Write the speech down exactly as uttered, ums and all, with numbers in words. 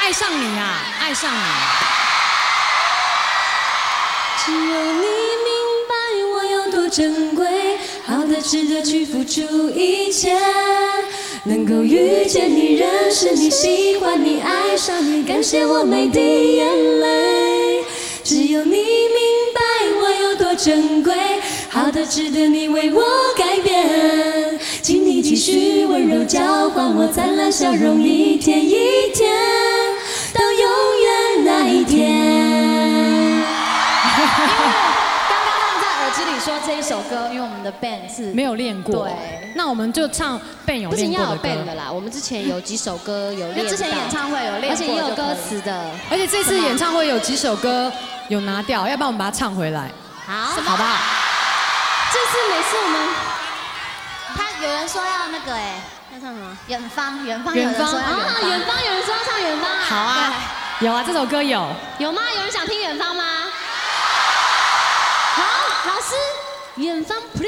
爱上你啊，爱上你。 只有你明白我有多珍贵，好的值得去付出一切。能够遇见你，认识你，喜欢你，爱上你，感谢我每滴眼泪。只有你明白我有多珍贵，好的值得你为我改变。请你继续温柔交换我灿烂笑容，一天一天到永远那一天。 刚刚他们在耳机里说这一首歌，因为我们的 band 是没有练过， 对， 那我们就唱 band 有不仅要有练过的歌。 band 的啦，我们之前有几首歌有练到， 之前演唱会有练过， 而且也有歌词的。 而且这次演唱会有几首歌有拿掉，要不然我们把它唱回来， 好， 好不好？ 这次每次我们他有人说要那个哎，要唱什么？远方，远方， 远方有人说要啊，远方有人说要唱远方啊， 好啊，有啊，这首歌有。 有吗？有人想听远方吗？好，老师，远方 please。